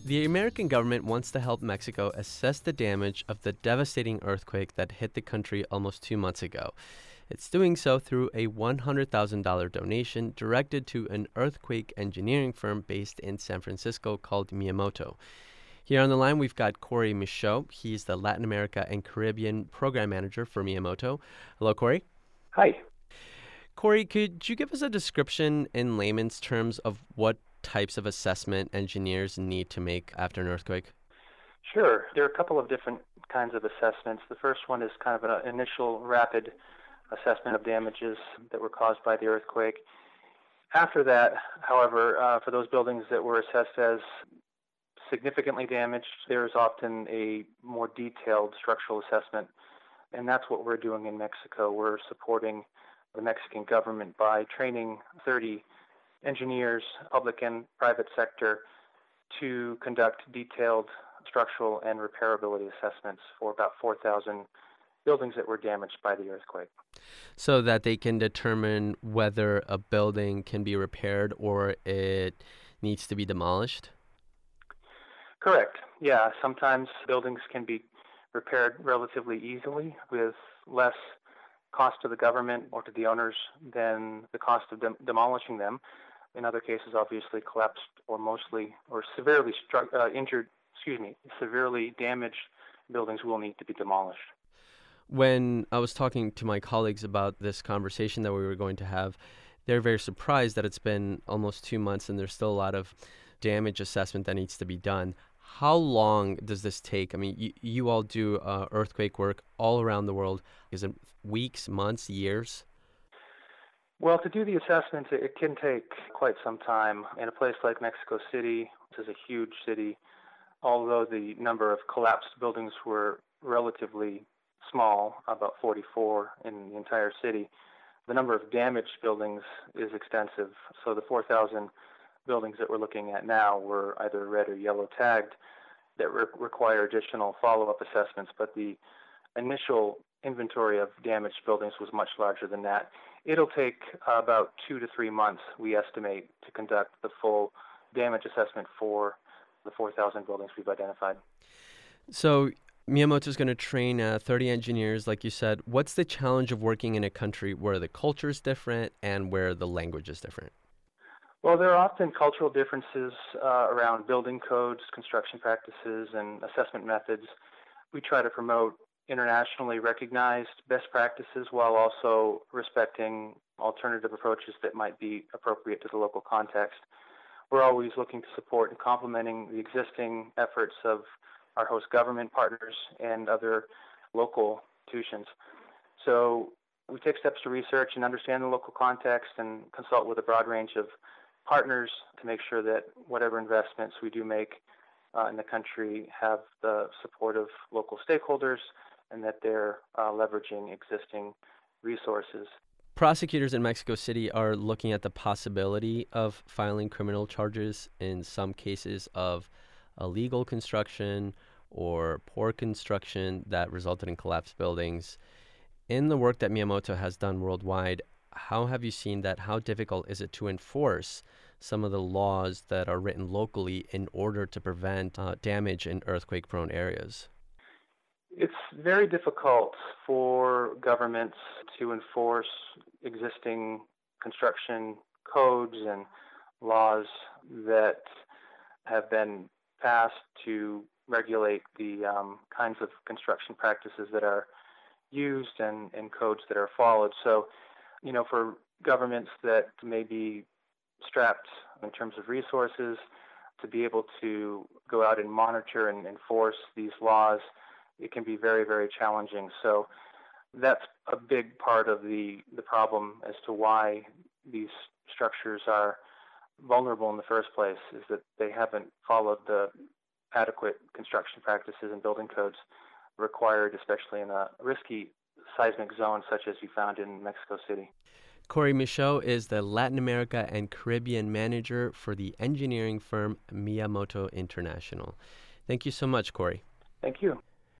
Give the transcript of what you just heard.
The American government wants to help Mexico assess the damage of the devastating earthquake that hit the country almost 2 months ago. It's doing so through a $100,000 donation directed to an earthquake engineering firm based in San Francisco called Miyamoto. Here on the line, we've got Corey Michaud. He's the Latin America and Caribbean Program Manager for Miyamoto. Hello, Corey. Hi. Corey, could you give us a description in layman's terms of what types of assessment engineers need to make after an earthquake? Sure. There are a couple of different kinds of assessments. The first one is kind of an initial rapid assessment of damages that were caused by the earthquake. After that, however, for those buildings that were assessed as significantly damaged, there is often a more detailed structural assessment, and that's what we're doing in Mexico. We're supporting the Mexican government by training 30 engineers, public and private sector, to conduct detailed structural and repairability assessments for about 4,000 buildings that were damaged by the earthquake. So that they can determine whether a building can be repaired or it needs to be demolished? Correct. Yeah, sometimes buildings can be repaired relatively easily with less cost to the government or to the owners than the cost of demolishing them. In other cases, obviously, collapsed or severely severely damaged buildings will need to be demolished. When I was talking to my colleagues about this conversation that we were going to have, they're very surprised that it's been almost 2 months and there's still a lot of damage assessment that needs to be done. How long does this take? I mean, you all do earthquake work all around the world. Is it weeks, months, years? Well, to do the assessment, it can take quite some time. In a place like Mexico City, which is a huge city, although the number of collapsed buildings were relatively small, about 44 in the entire city, the number of damaged buildings is extensive. So the 4,000 buildings that we're looking at now were either red or yellow tagged that require additional follow-up assessments, but the initial inventory of damaged buildings was much larger than that. It'll take about 2 to 3 months, we estimate, to conduct the full damage assessment for the 4,000 buildings we've identified. So Miyamoto is going to train 30 engineers, like you said. What's the challenge of working in a country where the culture is different and where the language is different? Well, there are often cultural differences around building codes, construction practices, and assessment methods. We try to promote internationally recognized best practices while also respecting alternative approaches that might be appropriate to the local context. We're always looking to support and complementing the existing efforts of our host government partners and other local institutions. So we take steps to research and understand the local context and consult with a broad range of partners to make sure that whatever investments we do make in the country have the support of local stakeholders and that they're leveraging existing resources. Prosecutors in Mexico City are looking at the possibility of filing criminal charges in some cases of illegal construction or poor construction that resulted in collapsed buildings. In the work that Miyamoto has done worldwide, how have you seen that? How difficult is it to enforce some of the laws that are written locally in order to prevent damage in earthquake-prone areas? It's very difficult for governments to enforce existing construction codes and laws that have been passed to regulate the kinds of construction practices that are used and codes that are followed. So, for governments that may be strapped in terms of resources to be able to go out and monitor and enforce these laws, it can be very, very challenging. So that's a big part of the problem as to why these structures are vulnerable in the first place, is that they haven't followed the adequate construction practices and building codes required, especially in a risky seismic zone such as we found in Mexico City. Corey Michaud is the Latin America and Caribbean manager for the engineering firm Miyamoto International. Thank you so much, Corey. Thank you.